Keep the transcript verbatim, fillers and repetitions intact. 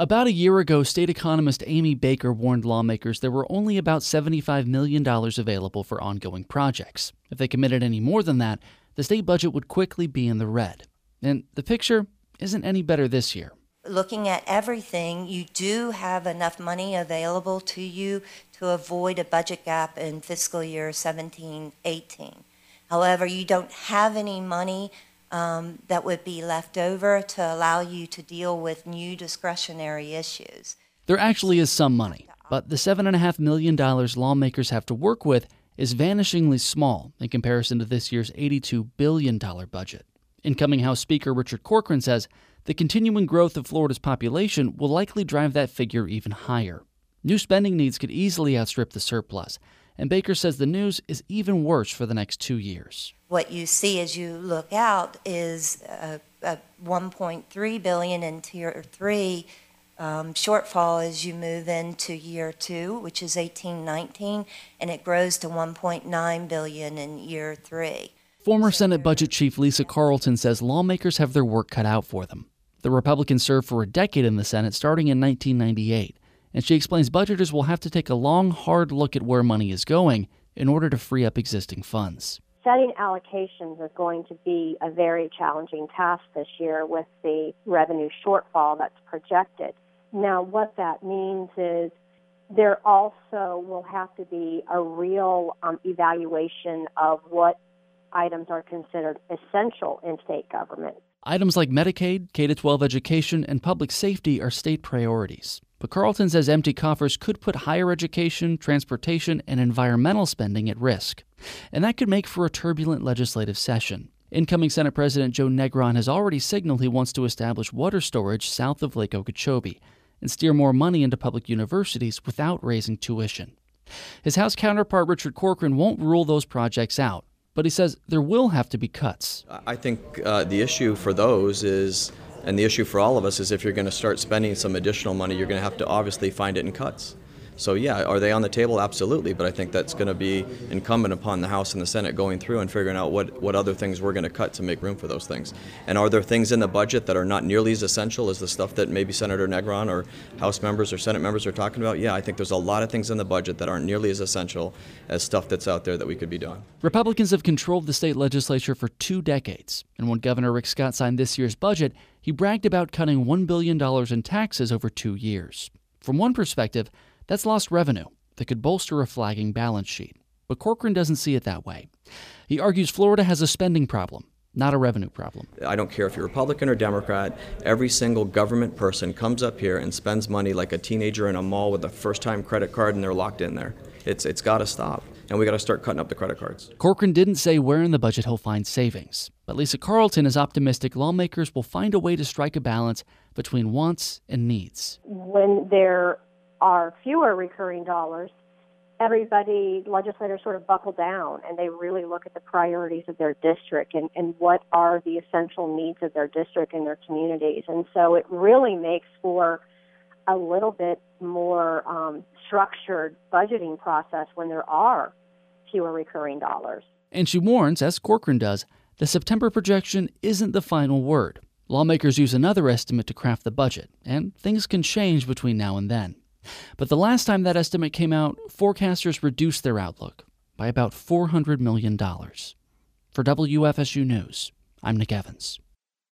About a year ago, state economist Amy Baker warned lawmakers there were only about seventy-five million dollars available for ongoing projects. If they committed any more than that, the state budget would quickly be in the red. And the picture isn't any better this year. Looking at everything, you do have enough money available to you to avoid a budget gap in fiscal year seventeen eighteen. However, you don't have any money um, that would be left over to allow you to deal with new discretionary issues. There actually is some money, but the seven point five million dollars lawmakers have to work with is vanishingly small in comparison to this year's eighty-two billion dollars budget. Incoming House Speaker Richard Corcoran says the continuing growth of Florida's population will likely drive that figure even higher. New spending needs could easily outstrip the surplus, and Baker says the news is even worse for the next two years. What you see as you look out is a, a one point three billion dollars in Tier three um, shortfall as you move into Year two, which is eighteen nineteen, and it grows to one point nine billion dollars in Year three. Former Senate Budget Chief Lisa Carlton says lawmakers have their work cut out for them. The Republicans served for a decade in the Senate, starting in nineteen ninety-eight, and she explains budgeters will have to take a long, hard look at where money is going in order to free up existing funds. Setting allocations is going to be a very challenging task this year with the revenue shortfall that's projected. Now, what that means is there also will have to be a real um, evaluation of what items are considered essential in state government. Items like Medicaid, K through twelve education, and public safety are state priorities. But Carlton says empty coffers could put higher education, transportation, and environmental spending at risk. And that could make for a turbulent legislative session. Incoming Senate President Joe Negron has already signaled he wants to establish water storage south of Lake Okeechobee and steer more money into public universities without raising tuition. His House counterpart Richard Corcoran won't rule those projects out, but he says there will have to be cuts. I think uh, the issue for those is, and the issue for all of us is, if you're going to start spending some additional money, you're going to have to obviously find it in cuts. So yeah, are they on the table? Absolutely, but I think that's going to be incumbent upon the House and the Senate going through and figuring out what, what other things we're going to cut to make room for those things. And are there things in the budget that are not nearly as essential as the stuff that maybe Senator Negron or House members or Senate members are talking about? Yeah, I think there's a lot of things in the budget that aren't nearly as essential as stuff that's out there that we could be doing. Republicans have controlled the state legislature for two decades, and when Governor Rick Scott signed this year's budget, he bragged about cutting one billion dollars in taxes over two years. From one perspective, that's lost revenue that could bolster a flagging balance sheet. But Corcoran doesn't see it that way. He argues Florida has a spending problem, not a revenue problem. I don't care if you're Republican or Democrat, every single government person comes up here and spends money like a teenager in a mall with a first-time credit card, and they're locked in there. It's It's got to stop, and we got to start cutting up the credit cards. Corcoran didn't say where in the budget he'll find savings, but Lisa Carlton is optimistic lawmakers will find a way to strike a balance between wants and needs. When there are fewer recurring dollars, everybody, legislators sort of buckle down and they really look at the priorities of their district and, and what are the essential needs of their district and their communities. And so it really makes for a little bit more um, structured budgeting process when there are fewer recurring dollars. And she warns, as Corcoran does, the September projection isn't the final word. Lawmakers use another estimate to craft the budget, and things can change between now and then. But the last time that estimate came out, forecasters reduced their outlook by about four hundred million dollars. For W F S U News, I'm Nick Evans.